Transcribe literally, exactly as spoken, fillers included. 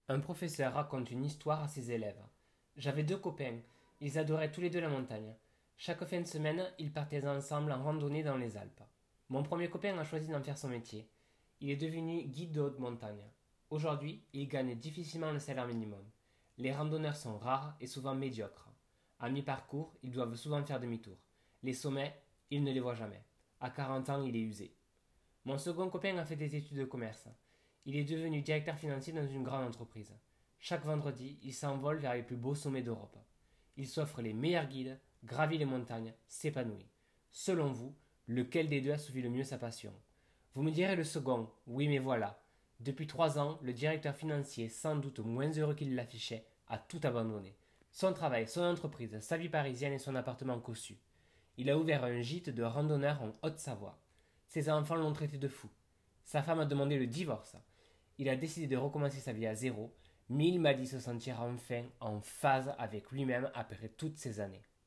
Un professeur raconte une histoire à ses élèves. J'avais deux copains. Ils adoraient tous les deux la montagne. Chaque fin de semaine, ils partaient ensemble en randonnée dans les Alpes. Mon premier copain a choisi d'en faire son métier. Il est devenu guide de haute montagne. Aujourd'hui, il gagne difficilement le salaire minimum. Les randonneurs sont rares et souvent médiocres. À mi-parcours, ils doivent souvent faire demi-tour. Les sommets, ils ne les voient jamais. À quarante ans, il est usé. Mon second copain a fait des études de commerce. Il est devenu directeur financier dans une grande entreprise. Chaque vendredi, il s'envole vers les plus beaux sommets d'Europe. Il s'offre les meilleurs guides, gravit les montagnes, s'épanouit. Selon vous, lequel des deux a suivi le mieux sa passion? Vous me direz le second, oui mais voilà. Depuis trois ans, le directeur financier, sans doute moins heureux qu'il l'affichait, a tout abandonné. Son travail, son entreprise, sa vie parisienne et son appartement cossu. Il a ouvert un gîte de randonneurs en Haute-Savoie. Ses enfants l'ont traité de fou. Sa femme a demandé le divorce. Il a décidé de recommencer sa vie à zéro, mais il m'a dit se sentir enfin en phase avec lui-même après toutes ces années.